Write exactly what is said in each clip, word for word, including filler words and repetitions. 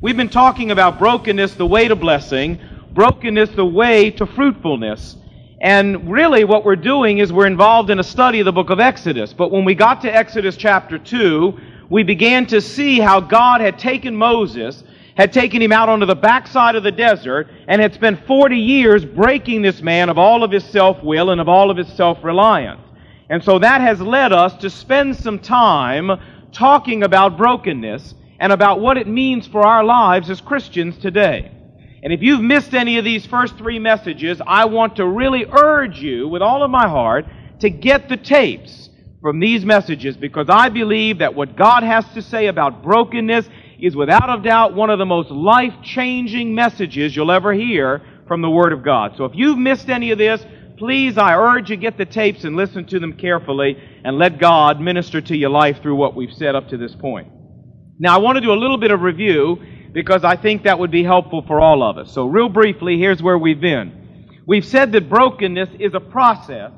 We've been talking about brokenness, the way to blessing, brokenness, the way to fruitfulness. And really what we're doing is we're involved in a study of the book of Exodus. But when we got to Exodus chapter two, we began to see how God had taken Moses, had taken him out onto the backside of the desert, and had spent forty years breaking this man of all of his self-will and of all of his self-reliance. And so that has led us to spend some time talking about brokenness and about what it means for our lives as Christians today. And if you've missed any of these first three messages, I want to really urge you with all of my heart to get the tapes from these messages, because I believe that what God has to say about brokenness is without a doubt one of the most life-changing messages you'll ever hear from the Word of God. So if you've missed any of this, please, I urge you, get the tapes and listen to them carefully and let God minister to your life through what we've said up to this point. Now, I want to do a little bit of review because I think that would be helpful for all of us. So real briefly, here's where we've been. We've said that brokenness is a process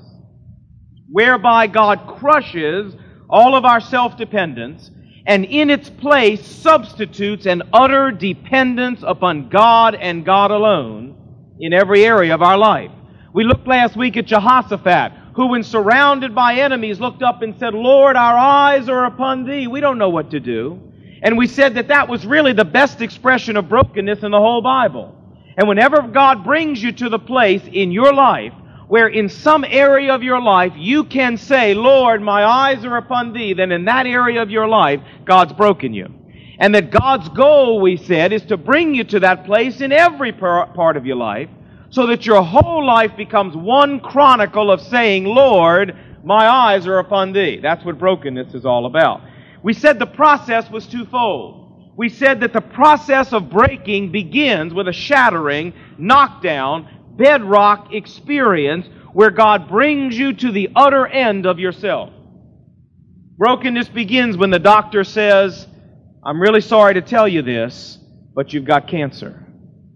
whereby God crushes all of our self-dependence and in its place substitutes an utter dependence upon God and God alone in every area of our life. We looked last week at Jehoshaphat, who when surrounded by enemies looked up and said, "Lord, our eyes are upon Thee. We don't know what to do." And we said that that was really the best expression of brokenness in the whole Bible. And whenever God brings you to the place in your life where in some area of your life you can say, "Lord, my eyes are upon Thee," then in that area of your life, God's broken you. And that God's goal, we said, is to bring you to that place in every part of your life so that your whole life becomes one chronicle of saying, "Lord, my eyes are upon Thee." That's what brokenness is all about. We said the process was twofold. We said that the process of breaking begins with a shattering, knockdown, bedrock experience where God brings you to the utter end of yourself. Brokenness begins when the doctor says, "I'm really sorry to tell you this, but you've got cancer."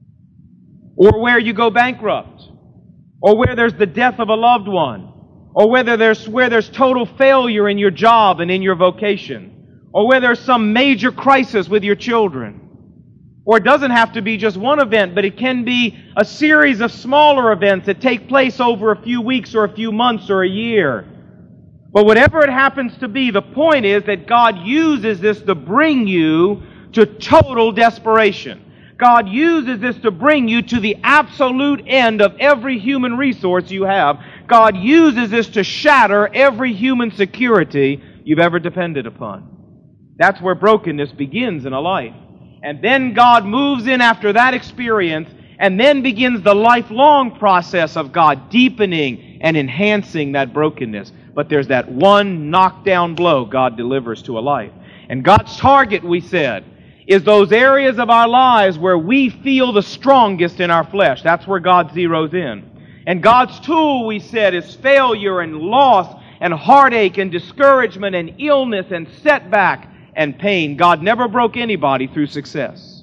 Or where you go bankrupt. Or where there's the death of a loved one. Or whether there's, where there's total failure in your job and in your vocation. Or where there's some major crisis with your children. Or it doesn't have to be just one event, but it can be a series of smaller events that take place over a few weeks or a few months or a year. But whatever it happens to be, the point is that God uses this to bring you to total desperation. God uses this to bring you to the absolute end of every human resource you have. God uses this to shatter every human security you've ever depended upon. That's where brokenness begins in a life. And then God moves in after that experience and then begins the lifelong process of God deepening and enhancing that brokenness. But there's that one knockdown blow God delivers to a life. And God's target, we said, is those areas of our lives where we feel the strongest in our flesh. That's where God zeroes in. And God's tool, we said, is failure and loss and heartache and discouragement and illness and setback and pain. God never broke anybody through success.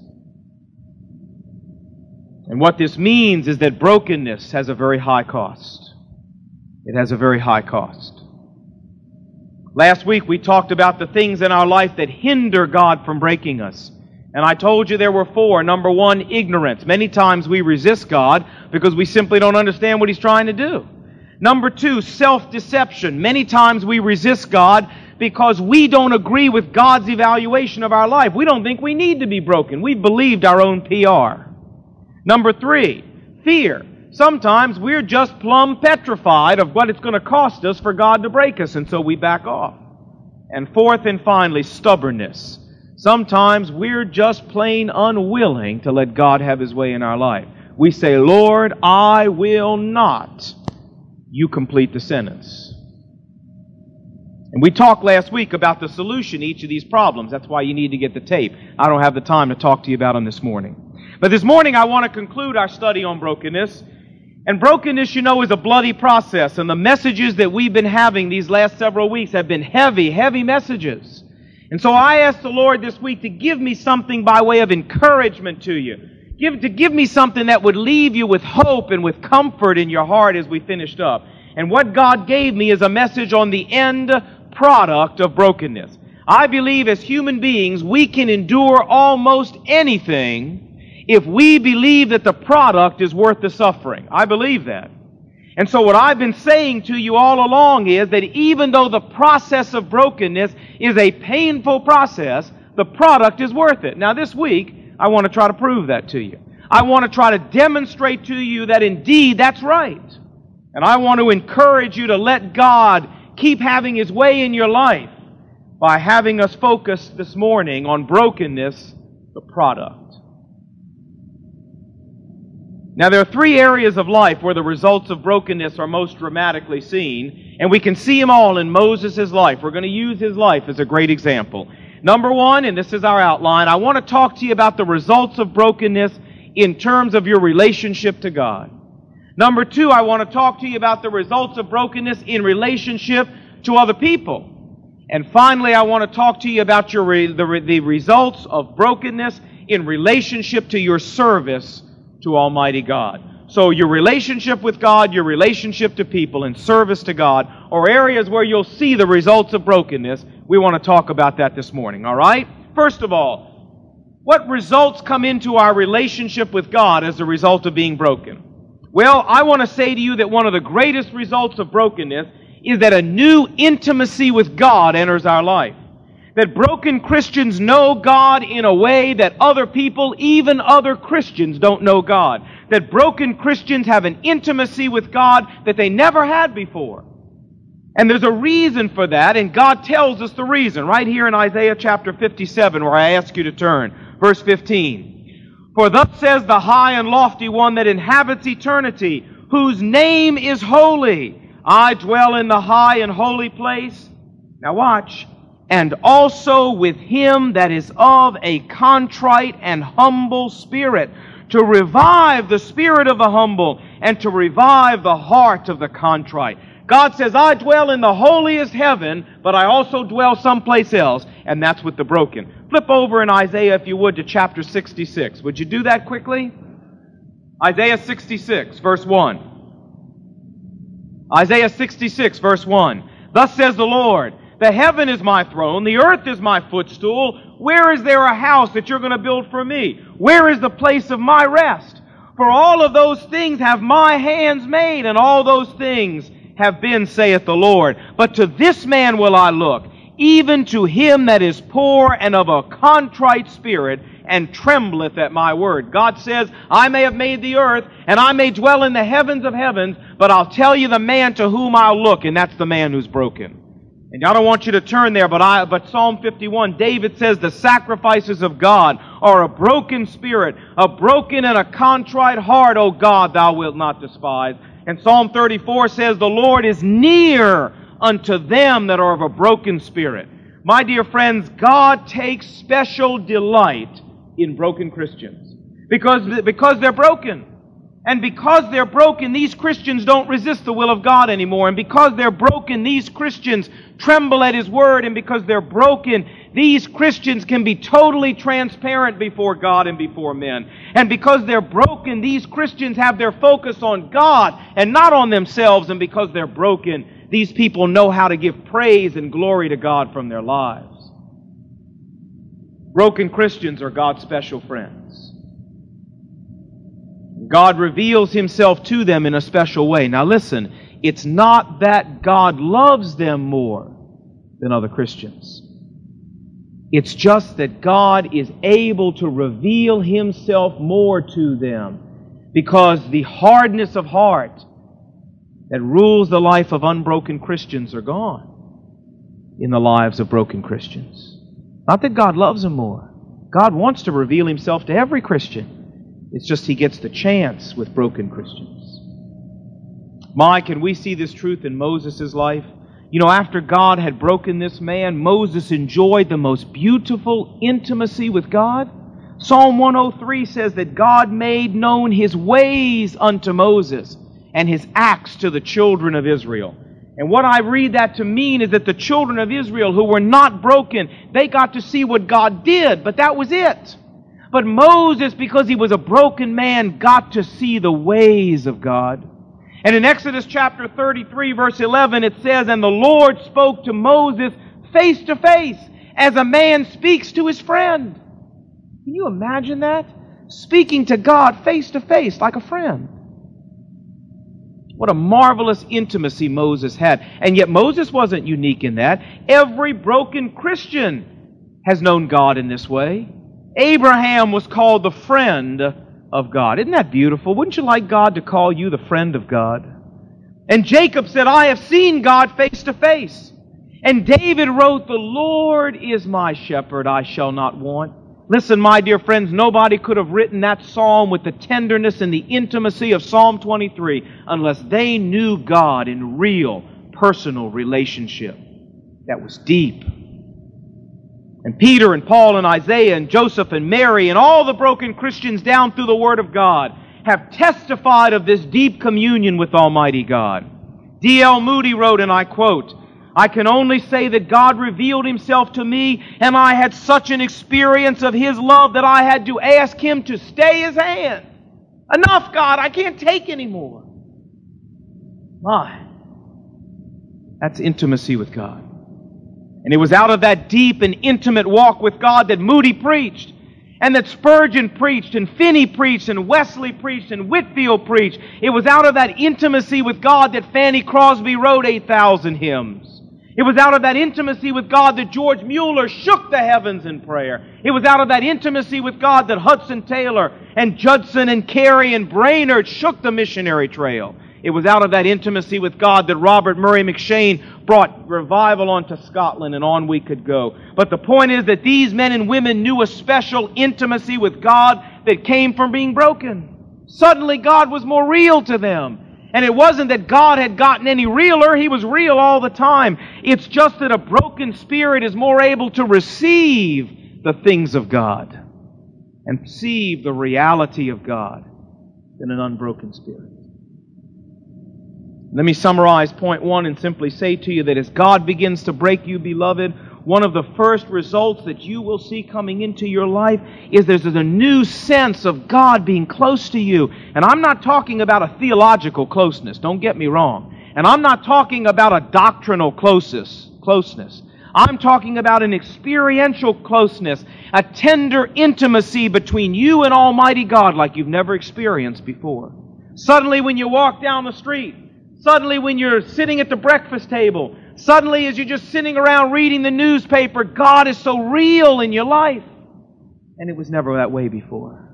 And what this means is that brokenness has a very high cost. It has a very high cost. Last week we talked about the things in our life that hinder God from breaking us. And I told you there were four. Number one, ignorance. Many times we resist God because we simply don't understand what He's trying to do. Number two, self-deception. Many times we resist God because we don't agree with God's evaluation of our life. We don't think we need to be broken. We've believed our own P R. Number three, fear. Sometimes we're just plumb petrified of what it's going to cost us for God to break us, and so we back off. And fourth and finally, stubbornness. Sometimes we're just plain unwilling to let God have His way in our life. We say, "Lord, I will not." You complete the sentence. And we talked last week about the solution to each of these problems. That's why you need to get the tape. I don't have the time to talk to you about them this morning. But this morning I want to conclude our study on brokenness. And brokenness, you know, is a bloody process. And the messages that we've been having these last several weeks have been heavy, heavy messages. And so I asked the Lord this week to give me something by way of encouragement to you. Give, to give me something that would leave you with hope and with comfort in your heart as we finished up. And what God gave me is a message on the end product of brokenness. I believe as human beings we can endure almost anything if we believe that the product is worth the suffering. I believe that. And so what I've been saying to you all along is that even though the process of brokenness is a painful process, the product is worth it. Now this week, I want to try to prove that to you. I want to try to demonstrate to you that indeed that's right. And I want to encourage you to let God keep having His way in your life by having us focus this morning on brokenness, the product. Now, there are three areas of life where the results of brokenness are most dramatically seen, and we can see them all in Moses' life. We're going to use his life as a great example. Number one, and this is our outline, I want to talk to you about the results of brokenness in terms of your relationship to God. Number two, I want to talk to you about the results of brokenness in relationship to other people. And finally, I want to talk to you about your re- the, the results of brokenness in relationship to your service to Almighty God. So your relationship with God, your relationship to people, and service to God are areas where you'll see the results of brokenness. We want to talk about that this morning, all right? First of all, what results come into our relationship with God as a result of being broken? Well, I want to say to you that one of the greatest results of brokenness is that a new intimacy with God enters our life. That broken Christians know God in a way that other people, even other Christians, don't know God. That broken Christians have an intimacy with God that they never had before. And there's a reason for that, and God tells us the reason right here in Isaiah chapter fifty-seven, where I ask you to turn. Verse fifteen. For thus says the high and lofty one that inhabits eternity, whose name is holy. I dwell in the high and holy place. Now watch. And also with him that is of a contrite and humble spirit, to revive the spirit of the humble, and to revive the heart of the contrite. God says, I dwell in the holiest heaven, but I also dwell someplace else, and that's with the broken. Flip over in Isaiah, if you would, to chapter sixty-six. Would you do that quickly? Isaiah sixty-six, verse one. Isaiah sixty-six, verse one. Thus says the Lord, the heaven is my throne, the earth is my footstool. Where is there a house that you're going to build for me? Where is the place of my rest? For all of those things have my hands made, and all those things have been, saith the Lord. But to this man will I look, even to him that is poor and of a contrite spirit, and trembleth at my word. God says, I may have made the earth, and I may dwell in the heavens of heavens, but I'll tell you the man to whom I'll look, and that's the man who's broken. And I don't want you to turn there, but I, but Psalm fifty-one, David says the sacrifices of God are a broken spirit, a broken and a contrite heart, O God, thou wilt not despise. And Psalm thirty-four says the Lord is near unto them that are of a broken spirit. My dear friends, God takes special delight in broken Christians because, because they're broken. And because they're broken, these Christians don't resist the will of God anymore. And because they're broken, these Christians tremble at His Word. And because they're broken, these Christians can be totally transparent before God and before men. And because they're broken, these Christians have their focus on God and not on themselves. And because they're broken, these people know how to give praise and glory to God from their lives. Broken Christians are God's special friends. God reveals Himself to them in a special way. Now listen, it's not that God loves them more than other Christians. It's just that God is able to reveal Himself more to them because the hardness of heart that rules the life of unbroken Christians are gone in the lives of broken Christians. Not that God loves them more. God wants to reveal Himself to every Christian. It's just He gets the chance with broken Christians. My, can we see this truth in Moses' life? You know, after God had broken this man, Moses enjoyed the most beautiful intimacy with God. Psalm one oh three says that God made known His ways unto Moses and His acts to the children of Israel. And what I read that to mean is that the children of Israel who were not broken, they got to see what God did, but that was it. But Moses, because he was a broken man, got to see the ways of God. And in Exodus chapter thirty-three, verse eleven, it says, And the Lord spoke to Moses face to face, as a man speaks to his friend. Can you imagine that? Speaking to God face to face like a friend. What a marvelous intimacy Moses had. And yet Moses wasn't unique in that. Every broken Christian has known God in this way. Abraham was called the friend of God. Isn't that beautiful? Wouldn't you like God to call you the friend of God? And Jacob said, I have seen God face to face. And David wrote, the Lord is my shepherd, I shall not want. Listen, my dear friends, nobody could have written that psalm with the tenderness and the intimacy of Psalm twenty-three unless they knew God in real, personal relationship that was deep. And Peter and Paul and Isaiah and Joseph and Mary and all the broken Christians down through the Word of God have testified of this deep communion with Almighty God. D L Moody wrote, and I quote, I can only say that God revealed Himself to me, and I had such an experience of His love that I had to ask Him to stay His hand. Enough, God, I can't take anymore. My, that's intimacy with God. And it was out of that deep and intimate walk with God that Moody preached, and that Spurgeon preached, and Finney preached, and Wesley preached, and Whitefield preached. It was out of that intimacy with God that Fanny Crosby wrote eight thousand hymns. It was out of that intimacy with God that George Mueller shook the heavens in prayer. It was out of that intimacy with God that Hudson Taylor and Judson and Carey and Brainerd shook the missionary trail. It was out of that intimacy with God that Robert Murray McShane brought revival onto Scotland, and on we could go. But the point is that these men and women knew a special intimacy with God that came from being broken. Suddenly God was more real to them. And it wasn't that God had gotten any realer. He was real all the time. It's just that a broken spirit is more able to receive the things of God and perceive the reality of God than an unbroken spirit. Let me summarize point one and simply say to you that as God begins to break you, beloved, one of the first results that you will see coming into your life is there's a new sense of God being close to you. And I'm not talking about a theological closeness, don't get me wrong. And I'm not talking about a doctrinal closeness. closeness. I'm talking about an experiential closeness, a tender intimacy between you and Almighty God like you've never experienced before. Suddenly when you walk down the street, suddenly when you're sitting at the breakfast table, suddenly as you're just sitting around reading the newspaper, God is so real in your life. And it was never that way before.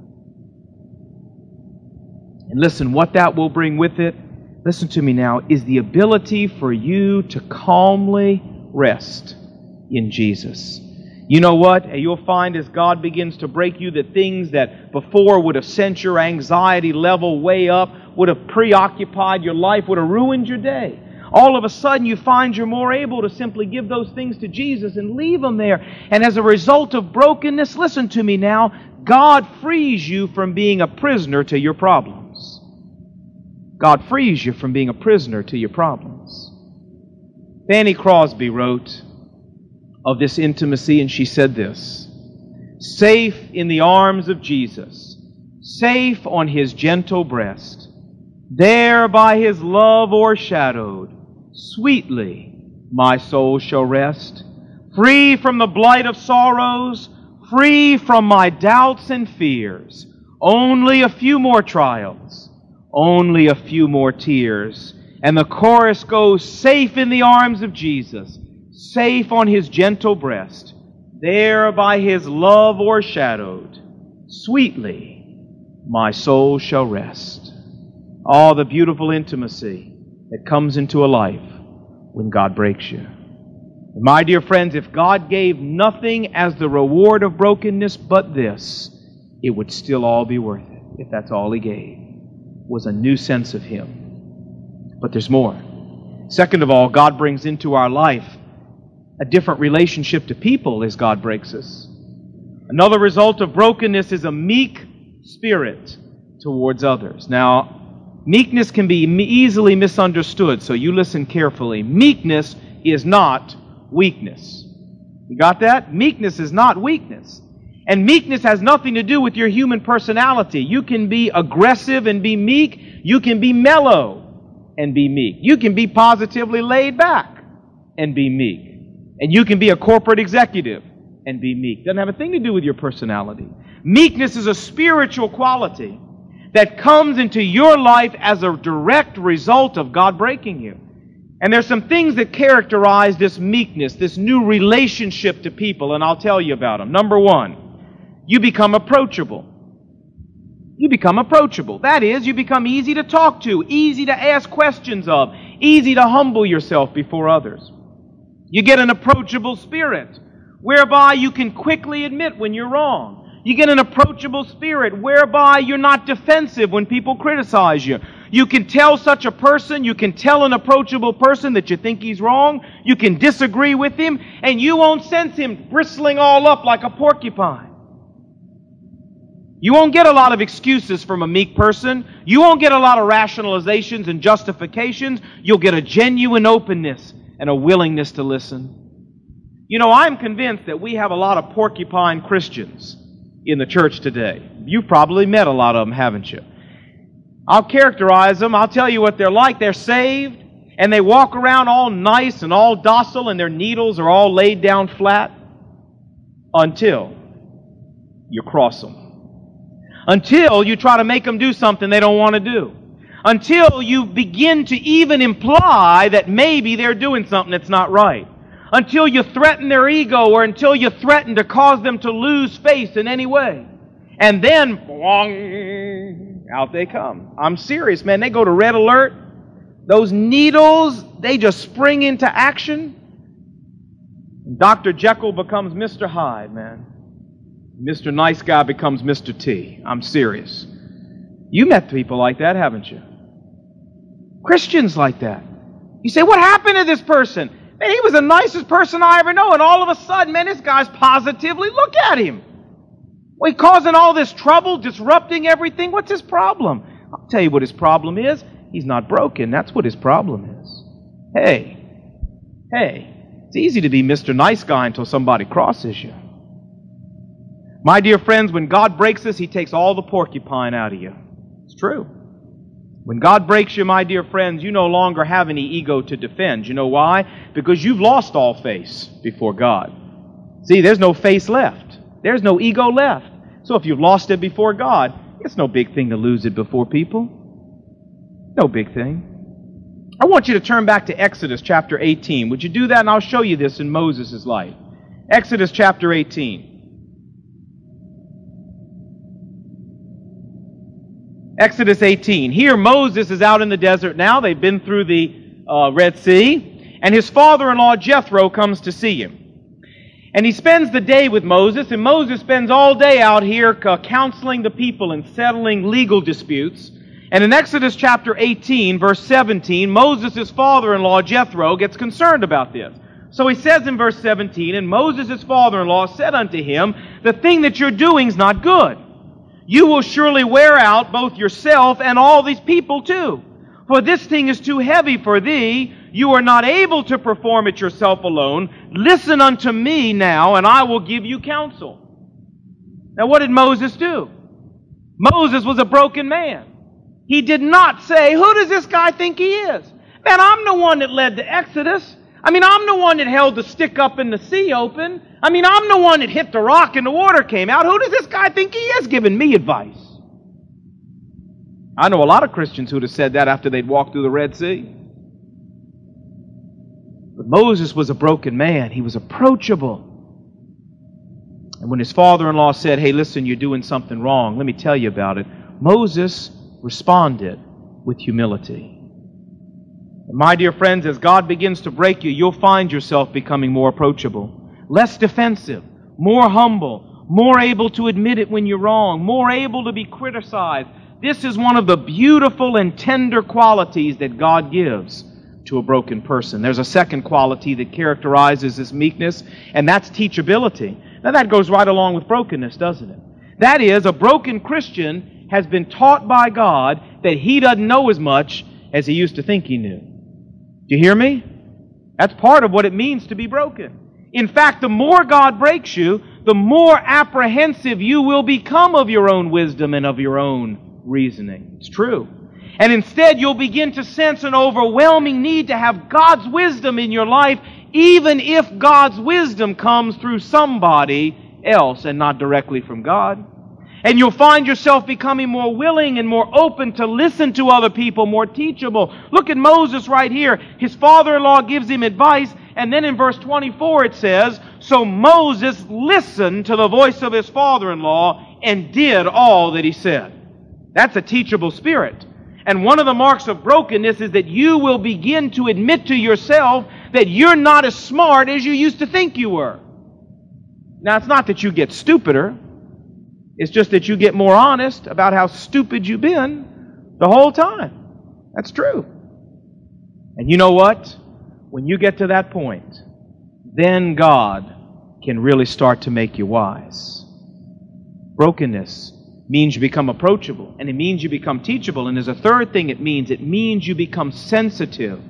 And listen, what that will bring with it, listen to me now, is the ability for you to calmly rest in Jesus. You know what? You'll find as God begins to break you that things that before would have sent your anxiety level way up, would have preoccupied your life, would have ruined your day. All of a sudden you find you're more able to simply give those things to Jesus and leave them there. And as a result of brokenness, listen to me now, God frees you from being a prisoner to your problems. God frees you from being a prisoner to your problems. Fanny Crosby wrote of this intimacy, and she said this, safe in the arms of Jesus, safe on His gentle breast, there by His love o'ershadowed, sweetly my soul shall rest, free from the blight of sorrows, free from my doubts and fears. Only a few more trials, only a few more tears, and the chorus goes, safe in the arms of Jesus, safe on His gentle breast, there by His love o'ershadowed, sweetly my soul shall rest. Oh, the beautiful intimacy that comes into a life when God breaks you. And my dear friends, if God gave nothing as the reward of brokenness but this, it would still all be worth it if that's all He gave, was a new sense of Him. But there's more. Second of all, God brings into our life a different relationship to people as God breaks us. Another result of brokenness is a meek spirit towards others. Now, meekness can be easily misunderstood, so you listen carefully. Meekness is not weakness. You got that? Meekness is not weakness. And meekness has nothing to do with your human personality. You can be aggressive and be meek. You can be mellow and be meek. You can be positively laid back and be meek. And you can be a corporate executive and be meek. Doesn't have a thing to do with your personality. Meekness is a spiritual quality that comes into your life as a direct result of God breaking you. And there's some things that characterize this meekness, this new relationship to people, and I'll tell you about them. Number one, you become approachable. You become approachable. That is, you become easy to talk to, easy to ask questions of, easy to humble yourself before others. You get an approachable spirit, whereby you can quickly admit when you're wrong. You get an approachable spirit, whereby you're not defensive when people criticize you. You can tell such a person, you can tell an approachable person that you think he's wrong, you can disagree with him, and you won't sense him bristling all up like a porcupine. You won't get a lot of excuses from a meek person. You won't get a lot of rationalizations and justifications. You'll get a genuine openness and a willingness to listen. You know, I'm convinced that we have a lot of porcupine Christians in the church today. You've probably met a lot of them, haven't you? I'll characterize them. I'll tell you what they're like. They're saved, and they walk around all nice and all docile, and their needles are all laid down flat until you cross them. Until you try to make them do something they don't want to do. Until you begin to even imply that maybe they're doing something that's not right. Until you threaten their ego, or until you threaten to cause them to lose face in any way. And then, boing, out they come. I'm serious, man. They go to red alert. Those needles, they just spring into action. Doctor Jekyll becomes Mister Hyde, man. Mister Nice Guy becomes Mister T. I'm serious. You met people like that, haven't you? Christians like that. You say, what happened to this person? Man, he was the nicest person I ever know, and all of a sudden, man, this guy's positively, look at him. Well, he's causing all this trouble, disrupting everything. What's his problem? I'll tell you what his problem is. He's not broken. That's what his problem is. Hey, hey, it's easy to be Mister Nice Guy until somebody crosses you. My dear friends, when God breaks us, He takes all the porcupine out of you. It's true. When God breaks you, my dear friends, you no longer have any ego to defend. You know why? Because you've lost all face before God. See, there's no face left. There's no ego left. So if you've lost it before God, it's no big thing to lose it before people. No big thing. I want you to turn back to Exodus chapter eighteen. Would you do that? And I'll show you this in Moses' life. Exodus chapter eighteen. Exodus eighteen. Here Moses is out in the desert now. They've been through the uh, Red Sea. And his father-in-law Jethro comes to see him. And he spends the day with Moses. And Moses spends all day out here uh, counseling the people and settling legal disputes. And in Exodus chapter eighteen, verse seventeen, Moses' father-in-law Jethro gets concerned about this. So he says in verse seventeen, and Moses' father-in-law said unto him, the thing that you're doing is not good. You will surely wear out both yourself and all these people too. For this thing is too heavy for thee. You are not able to perform it yourself alone. Listen unto me now, and I will give you counsel. Now what did Moses do? Moses was a broken man. He did not say, who does this guy think he is? Man, I'm the one that led the Exodus. I mean, I'm the one that held the stick up in the sea open. I mean, I'm the one that hit the rock and the water came out. Who does this guy think he is giving me advice? I know a lot of Christians who would have said that after they'd walked through the Red Sea. But Moses was a broken man. He was approachable. And when his father-in-law said, hey, listen, you're doing something wrong, let me tell you about it, Moses responded with humility. My dear friends, as God begins to break you, you'll find yourself becoming more approachable, less defensive, more humble, more able to admit it when you're wrong, more able to be criticized. This is one of the beautiful and tender qualities that God gives to a broken person. There's a second quality that characterizes this meekness, and that's teachability. Now that goes right along with brokenness, doesn't it? That is, a broken Christian has been taught by God that he doesn't know as much as he used to think he knew. Do you hear me? That's part of what it means to be broken. In fact, the more God breaks you, the more apprehensive you will become of your own wisdom and of your own reasoning. It's true. And instead, you'll begin to sense an overwhelming need to have God's wisdom in your life even if God's wisdom comes through somebody else and not directly from God. And you'll find yourself becoming more willing and more open to listen to other people, more teachable. Look at Moses right here. His father-in-law gives him advice, and then in verse twenty-four it says, so Moses listened to the voice of his father-in-law and did all that he said. That's a teachable spirit. And one of the marks of brokenness is that you will begin to admit to yourself that you're not as smart as you used to think you were. Now, it's not that you get stupider. It's just that you get more honest about how stupid you've been the whole time. That's true. And you know what? When you get to that point, then God can really start to make you wise. Brokenness means you become approachable, and it means you become teachable. And there's a third thing it means. It means you become sensitive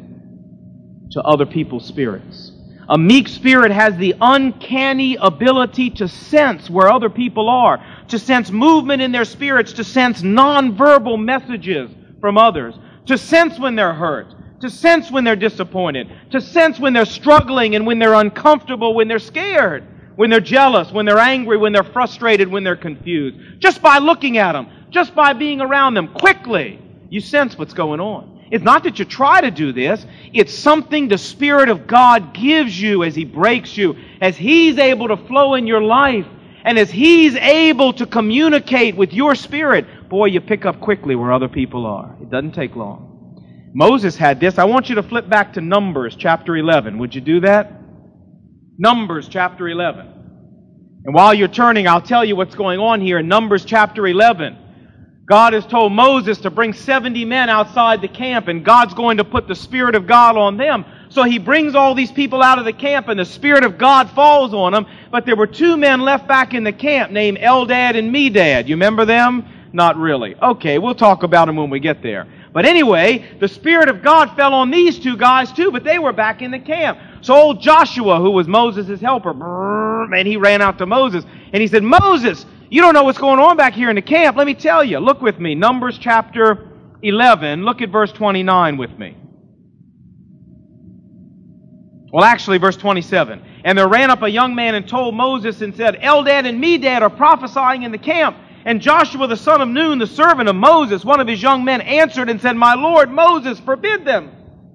to other people's spirits. A meek spirit has the uncanny ability to sense where other people are, to sense movement in their spirits, to sense nonverbal messages from others, to sense when they're hurt, to sense when they're disappointed, to sense when they're struggling and when they're uncomfortable, when they're scared, when they're jealous, when they're angry, when they're frustrated, when they're confused. Just by looking at them, just by being around them, quickly, you sense what's going on. It's not that you try to do this. It's something the Spirit of God gives you as He breaks you, as He's able to flow in your life, and as He's able to communicate with your spirit. Boy, you pick up quickly where other people are. It doesn't take long. Moses had this. I want you to flip back to Numbers chapter eleven. Would you do that? Numbers chapter eleven. And while you're turning, I'll tell you what's going on here in Numbers chapter eleven. God has told Moses to bring seventy men outside the camp, and God's going to put the Spirit of God on them. So He brings all these people out of the camp, and the Spirit of God falls on them. But there were two men left back in the camp named Eldad and Medad. You remember them? Not really. Okay, we'll talk about them when we get there. But anyway, the Spirit of God fell on these two guys too, but they were back in the camp. So old Joshua, who was Moses' helper, and he ran out to Moses, and he said, Moses, you don't know what's going on back here in the camp. Let me tell you. Look with me. Numbers chapter eleven. Look at verse twenty-nine with me. Well, actually, verse twenty-seven. And there ran up a young man and told Moses and said, Eldad and Medad are prophesying in the camp. And Joshua the son of Nun, the servant of Moses, one of his young men, answered and said, My Lord Moses, forbid them.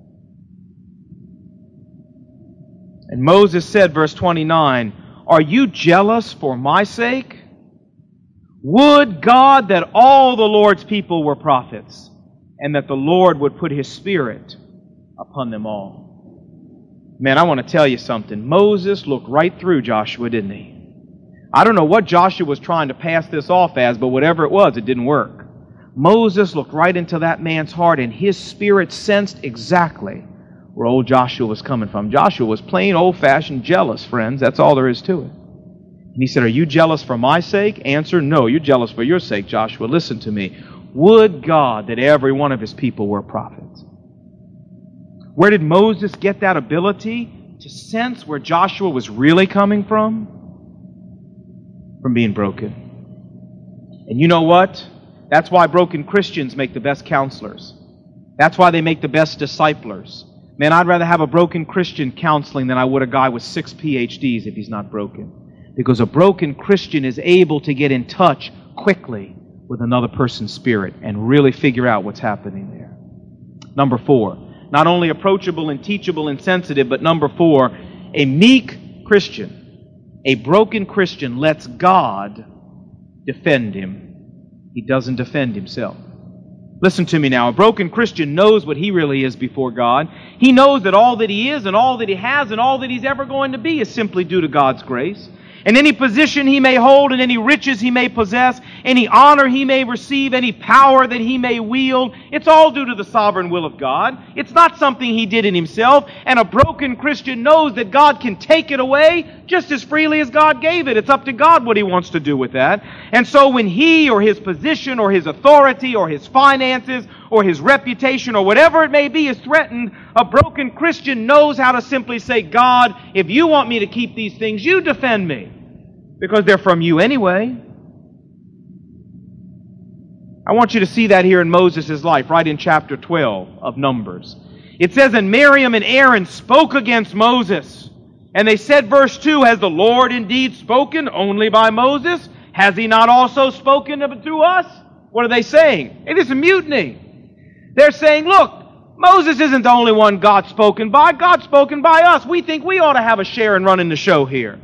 And Moses said, verse twenty-nine, Are you jealous for my sake? Would God that all the Lord's people were prophets, and that the Lord would put His Spirit upon them all. Man, I want to tell you something. Moses looked right through Joshua, didn't he? I don't know what Joshua was trying to pass this off as, but whatever it was, it didn't work. Moses looked right into that man's heart, and his spirit sensed exactly where old Joshua was coming from. Joshua was plain old-fashioned jealous, friends. That's all there is to it. And he said, Are you jealous for my sake? Answer, no, you're jealous for your sake, Joshua. Listen to me. Would God that every one of His people were prophets. Where did Moses get that ability to sense where Joshua was really coming from? From being broken. And you know what? That's why broken Christians make the best counselors. That's why they make the best disciplers. Man, I'd rather have a broken Christian counseling than I would a guy with six P H Ds if he's not broken. Because a broken Christian is able to get in touch quickly with another person's spirit and really figure out what's happening there. Number four, not only approachable and teachable and sensitive, but number four, a meek Christian, a broken Christian lets God defend him. He doesn't defend himself. Listen to me now. A broken Christian knows what he really is before God. He knows that all that he is and all that he has and all that he's ever going to be is simply due to God's grace. And any position he may hold, and any riches he may possess, any honor he may receive, any power that he may wield, it's all due to the sovereign will of God. It's not something he did in himself. And a broken Christian knows that God can take it away just as freely as God gave it. It's up to God what He wants to do with that. And so when he or his position or his authority or his finances or his reputation or whatever it may be is threatened, a broken Christian knows how to simply say, God, if you want me to keep these things, you defend me. Because they're from you anyway. I want you to see that here in Moses' life, right in chapter twelve of Numbers. It says, and Miriam and Aaron spoke against Moses. And they said, verse two, has the Lord indeed spoken only by Moses? Has He not also spoken through us? What are they saying? It is a mutiny. They're saying, look, Moses isn't the only one God's spoken by. God's spoken by us. We think we ought to have a share in running the show here.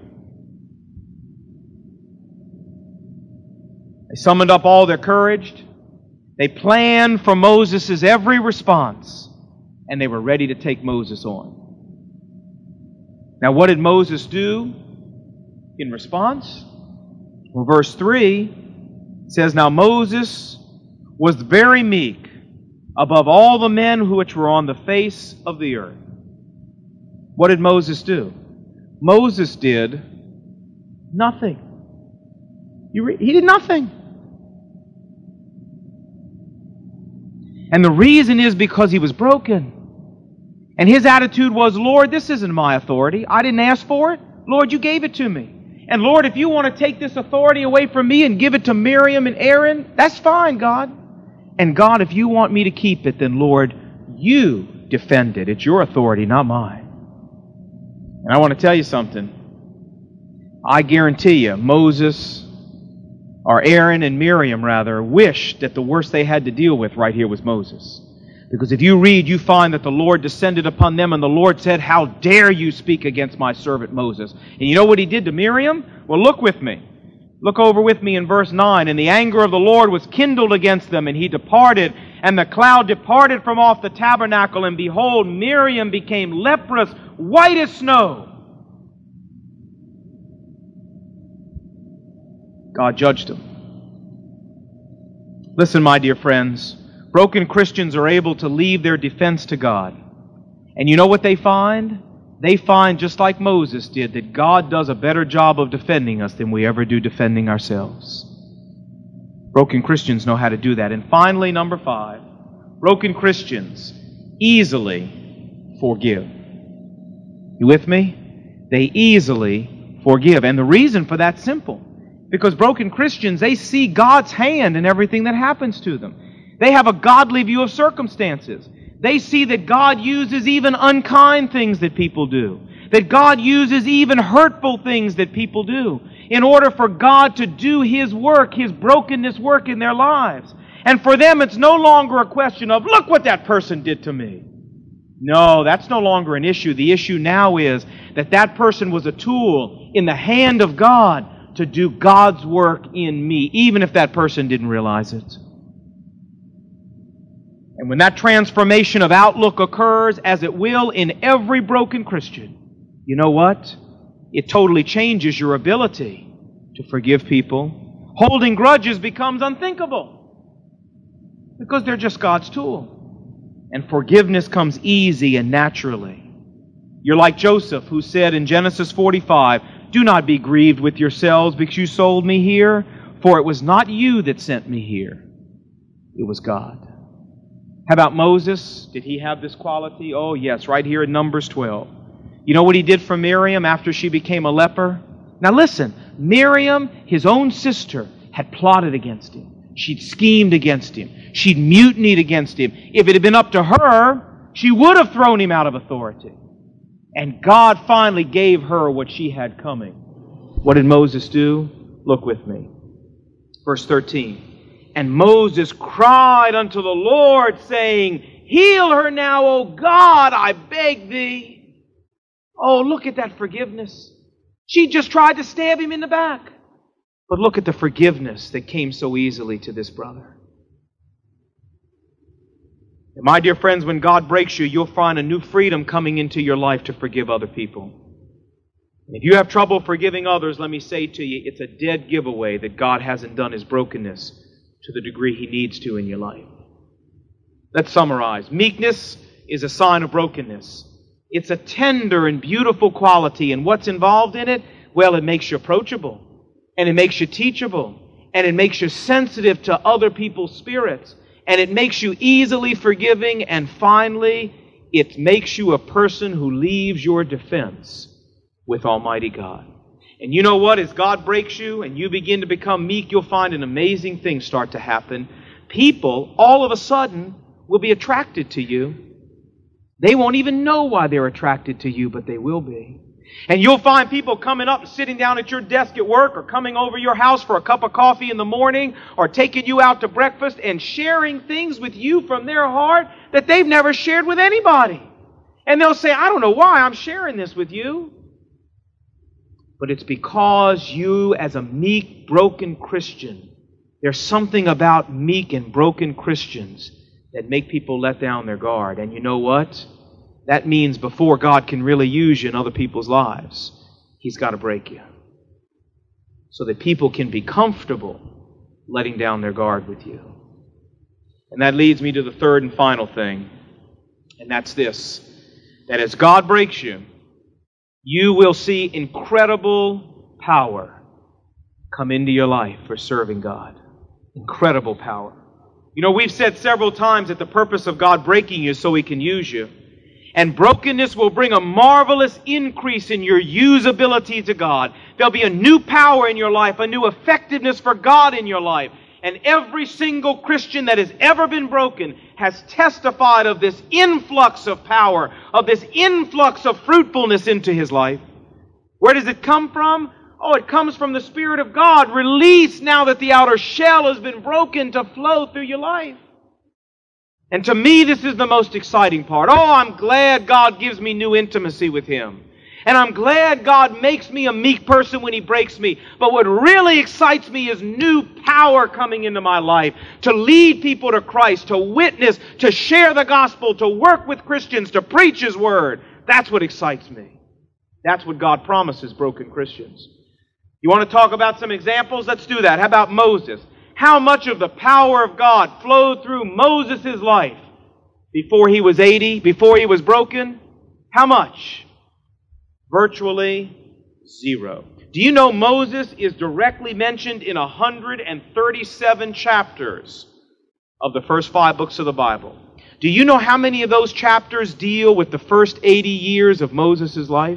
They summoned up all their courage. They planned for Moses' every response. And they were ready to take Moses on. Now, what did Moses do in response? Well, verse three says, now Moses was very meek above all the men which were on the face of the earth. What did Moses do? Moses did nothing. You re- he did nothing. And the reason is because he was broken. And his attitude was, Lord, this isn't my authority. I didn't ask for it. Lord, you gave it to me. And Lord, if you want to take this authority away from me and give it to Miriam and Aaron, that's fine, God. And God, if you want me to keep it, then Lord, you defend it. It's your authority, not mine. And I want to tell you something. I guarantee you, Moses, or Aaron and Miriam, rather, wished that the worst they had to deal with right here was Moses. Because if you read, you find that the Lord descended upon them, and the Lord said, how dare you speak against my servant Moses? And you know what He did to Miriam? Well, look with me. Look over with me in verse nine. And the anger of the Lord was kindled against them, and He departed, and the cloud departed from off the tabernacle, and behold, Miriam became leprous, white as snow. God judged them. Listen, my dear friends. Broken Christians are able to leave their defense to God. And you know what they find? They find, just like Moses did, that God does a better job of defending us than we ever do defending ourselves. Broken Christians know how to do that. And finally, number five, broken Christians easily forgive. You with me? They easily forgive. And the reason for that's simple. Because broken Christians, they see God's hand in everything that happens to them. They have a godly view of circumstances. They see that God uses even unkind things that people do. That God uses even hurtful things that people do in order for God to do His work, His brokenness work in their lives. And for them, it's no longer a question of, look what that person did to me. No, that's no longer an issue. The issue now is that that person was a tool in the hand of God to do God's work in me, even if that person didn't realize it. And when that transformation of outlook occurs, as it will in every broken Christian, you know what? It totally changes your ability to forgive people. Holding grudges becomes unthinkable because they're just God's tool. And forgiveness comes easy and naturally. You're like Joseph, who said in Genesis forty-five, do not be grieved with yourselves because you sold me here, for it was not you that sent me here. It was God. How about Moses? Did he have this quality? Oh, yes, right here in Numbers twelve. You know what he did for Miriam after she became a leper? Now listen, Miriam, his own sister, had plotted against him. She'd schemed against him. She'd mutinied against him. If it had been up to her, she would have thrown him out of authority. And God finally gave her what she had coming. What did Moses do? Look with me. Verse thirteen. And Moses cried unto the Lord, saying, heal her now, O God, I beg thee. Oh, look at that forgiveness. She just tried to stab him in the back. But look at the forgiveness that came so easily to this brother. And my dear friends, when God breaks you, you'll find a new freedom coming into your life to forgive other people. If you have trouble forgiving others, let me say to you, it's a dead giveaway that God hasn't done His brokenness to the degree He needs to in your life. Let's summarize. Meekness is a sign of brokenness. It's a tender and beautiful quality, and what's involved in it? Well, it makes you approachable, and it makes you teachable, and it makes you sensitive to other people's spirits, and it makes you easily forgiving, and finally, it makes you a person who leaves your defense with Almighty God. And you know what? As God breaks you and you begin to become meek, you'll find an amazing thing start to happen. People, all of a sudden, will be attracted to you. They won't even know why they're attracted to you, but they will be. And you'll find people coming up and sitting down at your desk at work, or coming over your house for a cup of coffee in the morning, or taking you out to breakfast and sharing things with you from their heart that they've never shared with anybody. And they'll say, I don't know why I'm sharing this with you. But it's because you, as a meek, broken Christian, there's something about meek and broken Christians that make people let down their guard. And you know what? That means before God can really use you in other people's lives, He's got to break you, so that people can be comfortable letting down their guard with you. And that leads me to the third and final thing, and that's this, that as God breaks you, you will see incredible power come into your life for serving God. Incredible power. You know, we've said several times that the purpose of God breaking you is so He can use you. And brokenness will bring a marvelous increase in your usability to God. There'll be a new power in your life, a new effectiveness for God in your life. And every single Christian that has ever been broken has testified of this influx of power, of this influx of fruitfulness into his life. Where does it come from? Oh, it comes from the Spirit of God, released now that the outer shell has been broken, to flow through your life. And to me, this is the most exciting part. Oh, I'm glad God gives me new intimacy with Him. And I'm glad God makes me a meek person when He breaks me. But what really excites me is new power coming into my life to lead people to Christ, to witness, to share the gospel, to work with Christians, to preach His Word. That's what excites me. That's what God promises broken Christians. You want to talk about some examples? Let's do that. How about Moses? How much of the power of God flowed through Moses' life before he was eighty, before he was broken? How much? Virtually zero. Do you know Moses is directly mentioned in one hundred thirty-seven chapters of the first five books of the Bible? Do you know how many of those chapters deal with the first eighty years of Moses' life?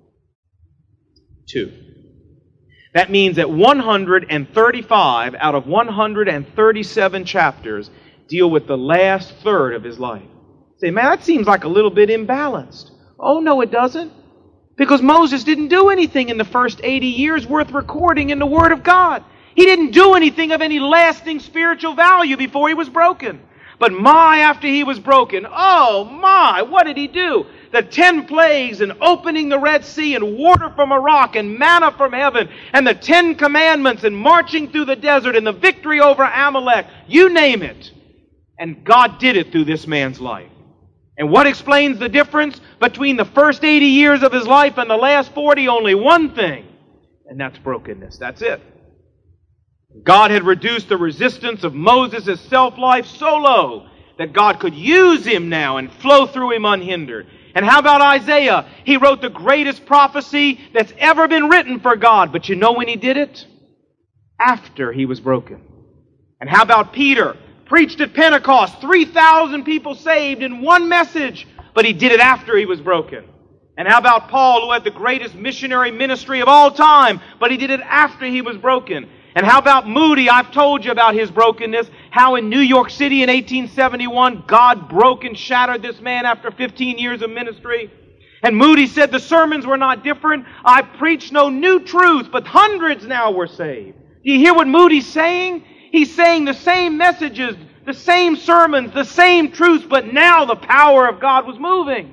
Two. That means that one hundred thirty-five out of one hundred thirty-seven chapters deal with the last third of his life. Say, man, that seems like a little bit imbalanced. Oh, no, it doesn't. Because Moses didn't do anything in the first eighty years worth recording in the Word of God. He didn't do anything of any lasting spiritual value before he was broken. But my, after he was broken, oh my, what did he do? The ten plagues and opening the Red Sea and water from a rock and manna from heaven and the Ten Commandments and marching through the desert and the victory over Amalek. You name it. And God did it through this man's life. And what explains the difference between the first eighty years of his life and the last forty? Only one thing, and that's brokenness. That's it. God had reduced the resistance of Moses' self-life so low that God could use him now and flow through him unhindered. And how about Isaiah? He wrote the greatest prophecy that's ever been written for God. But you know when he did it? After he was broken. And how about Peter? Preached at Pentecost, three thousand people saved in one message, but he did it after he was broken. And how about Paul, who had the greatest missionary ministry of all time, but he did it after he was broken. And how about Moody? I've told you about his brokenness, how in New York City in eighteen seventy-one, God broke and shattered this man after fifteen years of ministry. And Moody said the sermons were not different. I preached no new truth, but hundreds now were saved. Do you hear what Moody's saying? He's saying the same messages, the same sermons, the same truths, but now the power of God was moving.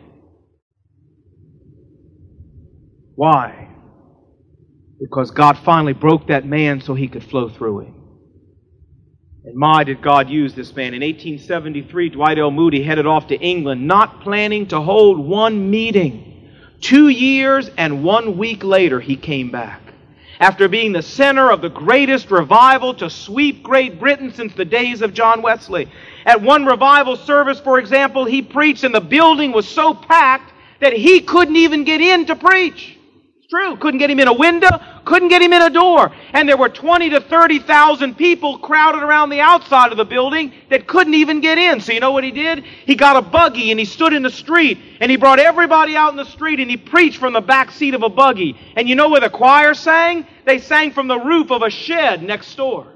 Why? Because God finally broke that man so he could flow through him. And my, did God use this man. In eighteen seventy-three, Dwight L. Moody headed off to England, not planning to hold one meeting. Two years and one week later, he came back. After being the center of the greatest revival to sweep Great Britain since the days of John Wesley. At one revival service, for example, he preached and the building was so packed that he couldn't even get in to preach. It's true. Couldn't get him in a window, couldn't get him in a door. And there were twenty to thirty thousand people crowded around the outside of the building that couldn't even get in. So you know what he did? He got a buggy and he stood in the street and he brought everybody out in the street and he preached from the back seat of a buggy. And you know where the choir sang? They sang from the roof of a shed next door.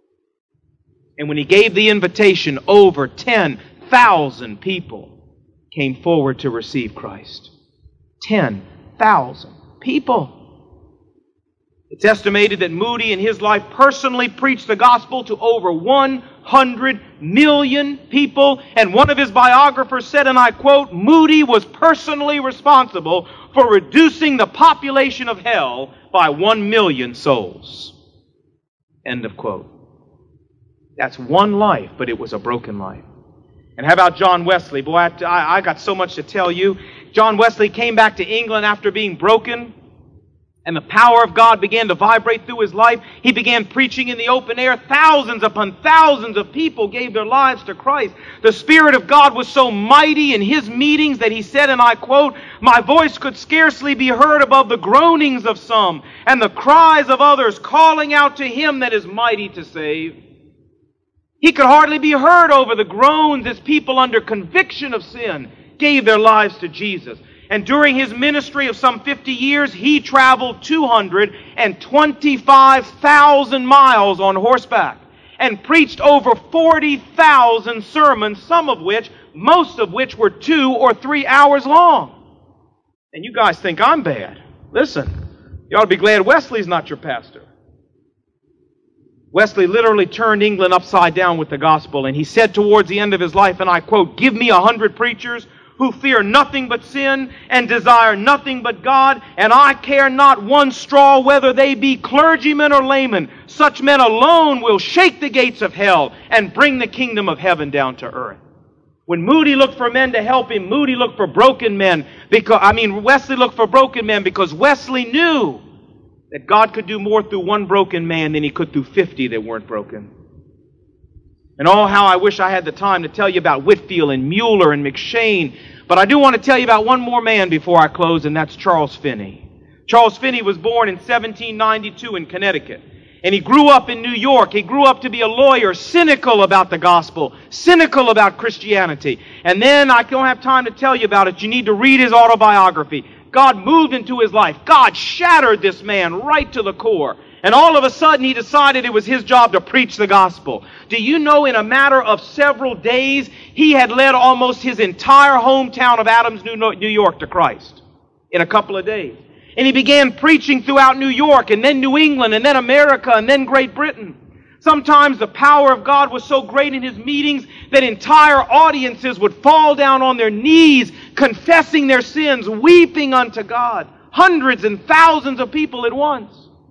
And when he gave the invitation, over ten thousand people came forward to receive Christ. ten thousand people. It's estimated that Moody in his life personally preached the gospel to over one hundred million people. And one of his biographers said, and I quote, Moody was personally responsible for reducing the population of hell by one million souls. End of quote. That's one life, but it was a broken life. And how about John Wesley? Boy, I, I got so much to tell you. John Wesley came back to England after being broken, and the power of God began to vibrate through his life. He began preaching in the open air. Thousands upon thousands of people gave their lives to Christ. The Spirit of God was so mighty in his meetings that he said, and I quote, my voice could scarcely be heard above the groanings of some and the cries of others, calling out to him that is mighty to save. He could hardly be heard over the groans as people under conviction of sin gave their lives to Jesus. And during his ministry of some fifty years, he traveled two hundred twenty-five thousand miles on horseback and preached over forty thousand sermons, some of which, most of which were two or three hours long. And you guys think I'm bad. Listen, you ought to be glad Wesley's not your pastor. Wesley literally turned England upside down with the gospel, and he said towards the end of his life, and I quote, give me a hundred preachers who fear nothing but sin and desire nothing but God, and I care not one straw whether they be clergymen or laymen. Such men alone will shake the gates of hell and bring the kingdom of heaven down to earth. When Moody looked for men to help him, Moody looked for broken men. Because I mean, Wesley looked for broken men because Wesley knew that God could do more through one broken man than he could through fifty that weren't broken. And oh, how I wish I had the time to tell you about Whitefield and Mueller and McShane. But I do want to tell you about one more man before I close, and that's Charles Finney. Charles Finney was born in seventeen ninety-two in Connecticut. And he grew up in New York. He grew up to be a lawyer, cynical about the gospel, cynical about Christianity. And then, I don't have time to tell you about it. You need to read his autobiography. God moved into his life. God shattered this man right to the core. And all of a sudden, he decided it was his job to preach the gospel. Do you know, in a matter of several days, he had led almost his entire hometown of Adams, New York to Christ in a couple of days. And he began preaching throughout New York, and then New England, and then America, and then Great Britain. Sometimes the power of God was so great in his meetings that entire audiences would fall down on their knees, confessing their sins, weeping unto God. Hundreds and thousands of people at once.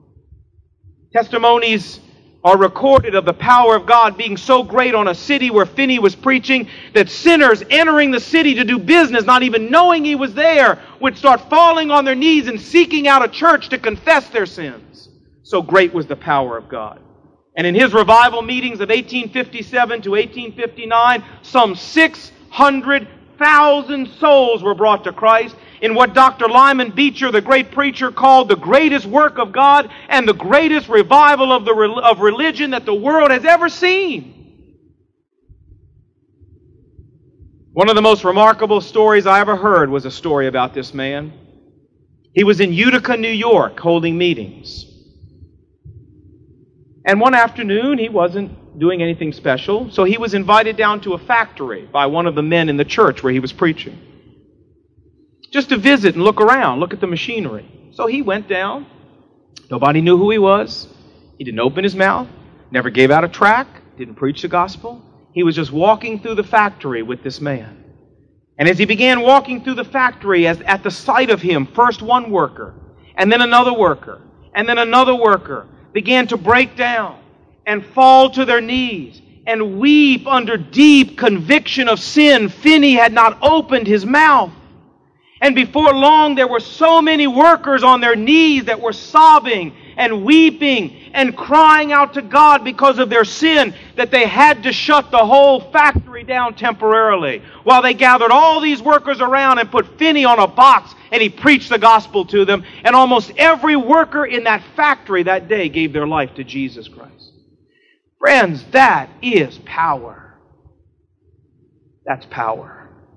Testimonies are recorded of the power of God being so great on a city where Finney was preaching that sinners entering the city to do business, not even knowing he was there, would start falling on their knees and seeking out a church to confess their sins. So great was the power of God. And in his revival meetings of eighteen fifty-seven to eighteen fifty-nine, some six hundred thousand souls were brought to Christ in what Doctor Lyman Beecher, the great preacher, called the greatest work of God and the greatest revival of, the, of religion that the world has ever seen. One of the most remarkable stories I ever heard was a story about this man. He was in Utica, New York, holding meetings. And one afternoon, he wasn't doing anything special, so he was invited down to a factory by one of the men in the church where he was preaching, just to visit and look around, look at the machinery. So he went down. Nobody knew who he was. He didn't open his mouth, never gave out a tract, didn't preach the gospel. He was just walking through the factory with this man. And as he began walking through the factory, as at the sight of him, first one worker, and then another worker, and then another worker, began to break down and fall to their knees and weep under deep conviction of sin. Finney had not opened his mouth. And before long, there were so many workers on their knees that were sobbing and weeping and crying out to God because of their sin that they had to shut the whole factory down temporarily, while they gathered all these workers around and put Finney on a box, and he preached the gospel to them. And almost every worker in that factory that day gave their life to Jesus Christ. Friends, that is power. That's power.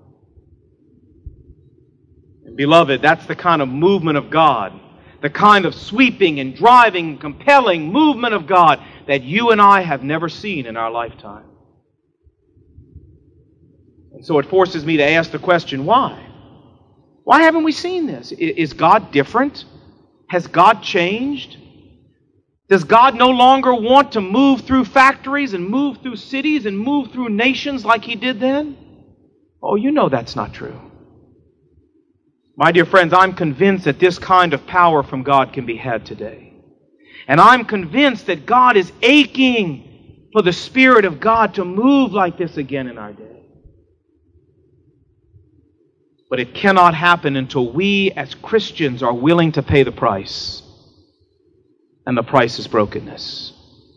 And beloved, that's the kind of movement of God, the kind of sweeping and driving, compelling movement of God that you and I have never seen in our lifetime. And so it forces me to ask the question, why? Why haven't we seen this? Is God different? Has God changed? Does God no longer want to move through factories and move through cities and move through nations like He did then? Oh, you know that's not true. My dear friends, I'm convinced that this kind of power from God can be had today. And I'm convinced that God is aching for the Spirit of God to move like this again in our day. But it cannot happen until we as Christians are willing to pay the price. And the price is brokenness.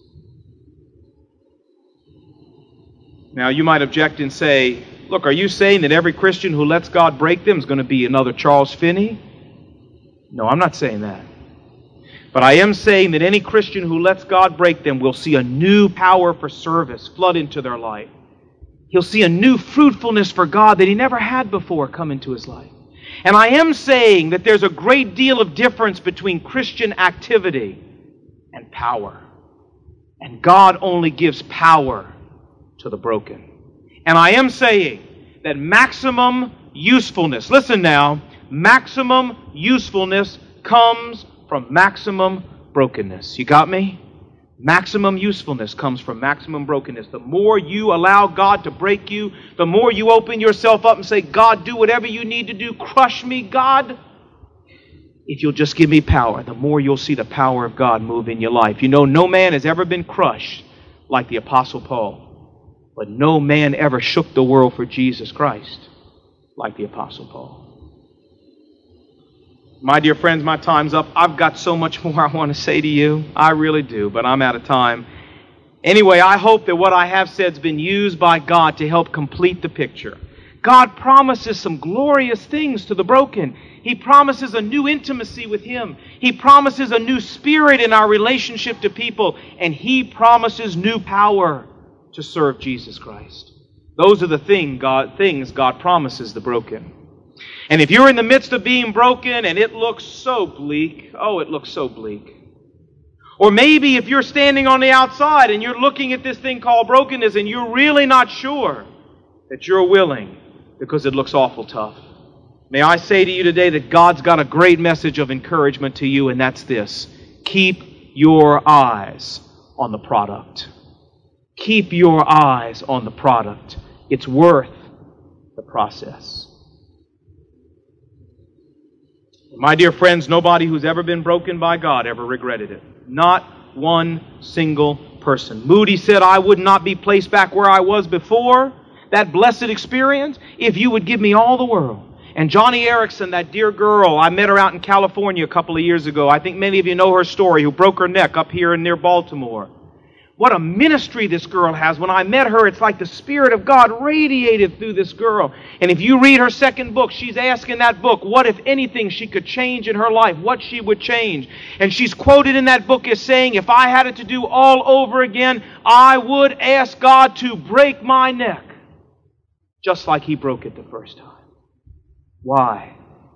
Now you might object and say, look, are you saying that every Christian who lets God break them is going to be another Charles Finney? No, I'm not saying that. But I am saying that any Christian who lets God break them will see a new power for service flood into their life. He'll see a new fruitfulness for God that he never had before come into his life. And I am saying that there's a great deal of difference between Christian activity and power. And God only gives power to the broken. And I am saying that maximum usefulness, listen now, maximum usefulness comes from maximum brokenness. You got me? Maximum usefulness comes from maximum brokenness. The more you allow God to break you, the more you open yourself up and say, God, do whatever you need to do. Crush me, God. If you'll just give me power, the more you'll see the power of God move in your life. You know, no man has ever been crushed like the Apostle Paul. But no man ever shook the world for Jesus Christ like the Apostle Paul. My dear friends, my time's up. I've got so much more I want to say to you. I really do, but I'm out of time. Anyway, I hope that what I have said has been used by God to help complete the picture. God promises some glorious things to the broken. He promises a new intimacy with Him. He promises a new spirit in our relationship to people. And He promises new power to serve Jesus Christ. Those are the thing God, things God promises the broken. And if you're in the midst of being broken and it looks so bleak, oh, it looks so bleak. Or maybe if you're standing on the outside and you're looking at this thing called brokenness and you're really not sure that you're willing because it looks awful tough. May I say to you today that God's got a great message of encouragement to you, and that's this. Keep your eyes on the product. Keep your eyes on the product. It's worth the process. My dear friends, nobody who's ever been broken by God ever regretted it. Not one single person. Moody said, I would not be placed back where I was before that blessed experience if you would give me all the world. And Johnny Erickson, that dear girl, I met her out in California a couple of years ago. I think many of you know her story, who broke her neck up here near Baltimore. What a ministry this girl has. When I met her, it's like the Spirit of God radiated through this girl. And if you read her second book, she's asking that book, what, if anything, she could change in her life, what she would change. And she's quoted in that book as saying, if I had it to do all over again, I would ask God to break my neck, just like He broke it the first time. Why?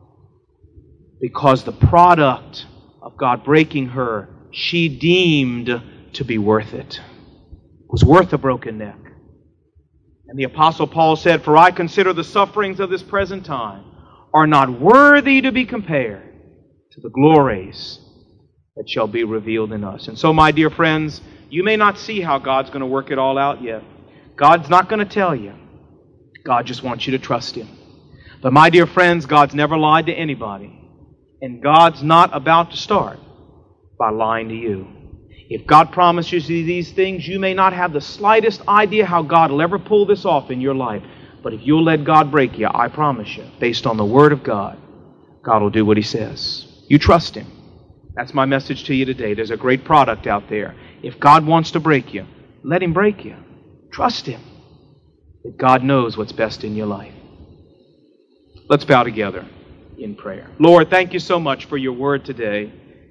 Because the product of God breaking her, she deemed to be worth it. It was worth a broken neck. And the Apostle Paul said, for I consider the sufferings of this present time are not worthy to be compared to the glories that shall be revealed in us. And so, my dear friends, you may not see how God's going to work it all out yet. God's not going to tell you. God just wants you to trust Him. But my dear friends, God's never lied to anybody. And God's not about to start by lying to you. If God promises you these things, you may not have the slightest idea how God will ever pull this off in your life. But if you'll let God break you, I promise you, based on the Word of God, God will do what He says. You trust Him. That's my message to you today. There's a great product out there. If God wants to break you, let Him break you. Trust Him. That God knows what's best in your life. Let's bow together in prayer. Lord, thank you so much for your Word today.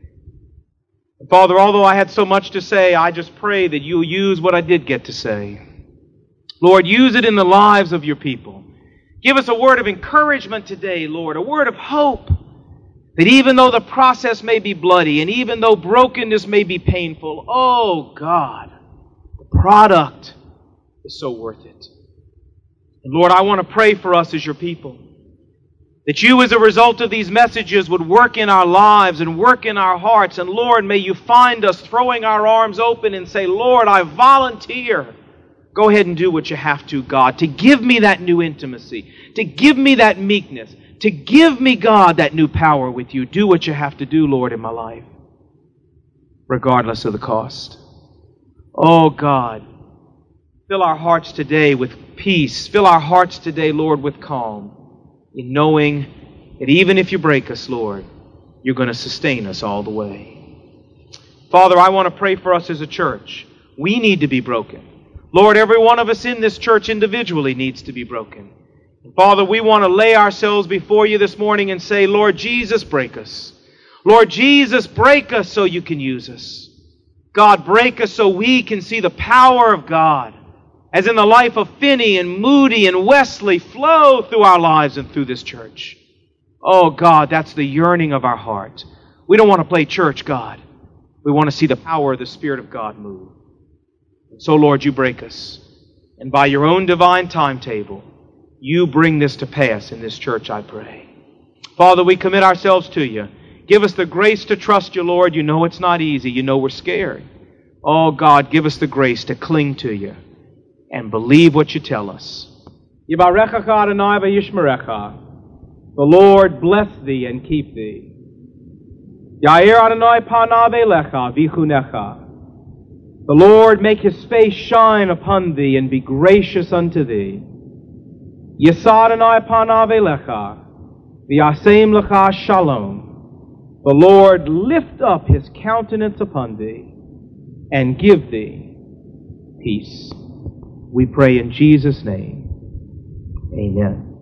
Father, although I had so much to say, I just pray that you'll use what I did get to say. Lord, use it in the lives of your people. Give us a word of encouragement today, Lord, a word of hope, that even though the process may be bloody and even though brokenness may be painful, oh God, the product is so worth it. And Lord, I want to pray for us as your people, that you as a result of these messages would work in our lives and work in our hearts. And Lord, may you find us throwing our arms open and say, Lord, I volunteer. Go ahead and do what you have to, God, to give me that new intimacy, to give me that meekness, to give me, God, that new power with you. Do what you have to do, Lord, in my life, regardless of the cost. Oh, God, fill our hearts today with peace. Fill our hearts today, Lord, with calm, in knowing that even if you break us, Lord, you're going to sustain us all the way. Father, I want to pray for us as a church. We need to be broken. Lord, every one of us in this church individually needs to be broken. And Father, we want to lay ourselves before you this morning and say, Lord Jesus, break us. Lord Jesus, break us so you can use us. God, break us so we can see the power of God, as in the life of Finney and Moody and Wesley, flow through our lives and through this church. Oh, God, that's the yearning of our heart. We don't want to play church, God. We want to see the power of the Spirit of God move. So, Lord, you break us. And by your own divine timetable, you bring this to pass in this church, I pray. Father, we commit ourselves to you. Give us the grace to trust you, Lord. You know it's not easy. You know we're scared. Oh, God, give us the grace to cling to you and believe what you tell us. Yivarechacha Adonai v'yishmerecha. The Lord bless thee and keep thee. Yair Adonai panav elecha v'chunecha. The Lord make his face shine upon thee and be gracious unto thee. Yisad Adonai panav elecha v'yasem lecha shalom. The Lord lift up his countenance upon thee and give thee peace. We pray in Jesus' name. Amen.